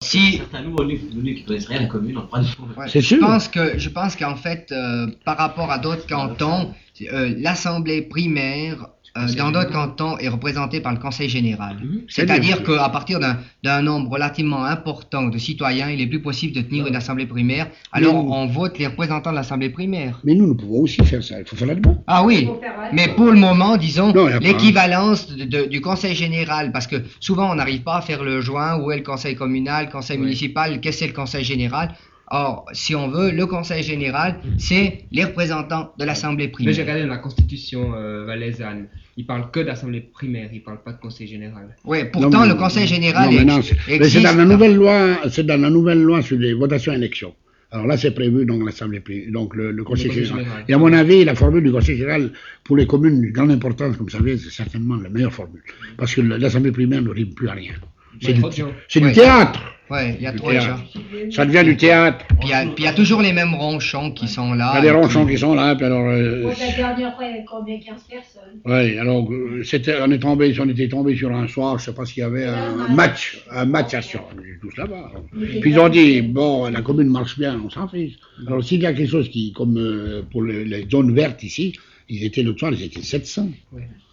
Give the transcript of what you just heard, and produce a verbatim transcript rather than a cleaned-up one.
si certains nous, nous, nous qui connaissent rien à la commune, on prend ouais, C'est je sûr. pense que je pense qu'en fait, euh, par rapport à d'autres cantons, euh, l'assemblée primaire euh, dans d'autres cantons est représentée par le conseil général. Mhm. C'est-à-dire C'est bien. qu'à partir d'un d'un nombre relativement important de citoyens, il est plus possible de tenir une assemblée primaire. Alors Mais- on vote les représentants de l'assemblée primaire. Mais nous, nous pouvons aussi faire ça. Il faut faire là-dedans. Ah oui, mais pour le moment, disons, Non, y a pas. l'équivalence de- de- du conseil général, parce que souvent on n'arrive pas à faire le joint, où est le conseil communal, le conseil Oui. municipal, qu'est-ce que c'est le conseil général. Or, si on veut, le conseil général, c'est les représentants de l'assemblée Mais j'ai primaire. regardé dans la constitution euh, valaisanne, il parle que d'assemblée primaire, il parle pas de conseil général. Oui, pourtant Non, mais- le conseil général non, mais ex- non, c'est- mais c'est existe. dans la nouvelle loi, c'est dans la nouvelle loi sur les votations et élections. Alors là, c'est prévu donc l'assemblée, pri- donc le, le conseil Le conseil général. général. Et à mon avis, la formule du conseil général pour les communes de grande importance, comme vous savez, c'est certainement la meilleure formule, parce que le- l'assemblée primaire ne rime plus à rien. C'est Ouais, du, trop de gens. c'est Ouais. du théâtre. Ouais, il y a Du trop de gens. théâtre. Ça devient du théâtre. Puis il y a- puis il y a toujours les mêmes ronchons qui sont là. Il y a des et ronchons qui- qui sont là, puis alors. euh, Bon, la dernière fois, il y avait combien? quinze personnes. ouais, alors euh, c'était, on est tombé, on était tombé sur un soir, je sais pas s'il y avait un match, un match à Sion, on était tous là-bas. Puis ils ont dit, bon, la commune marche bien, on s'en fiche. Alors s'il y a quelque chose qui, comme euh, pour les, les zones vertes ici, ils étaient l'autre soir, ils étaient sept cents. Ouais.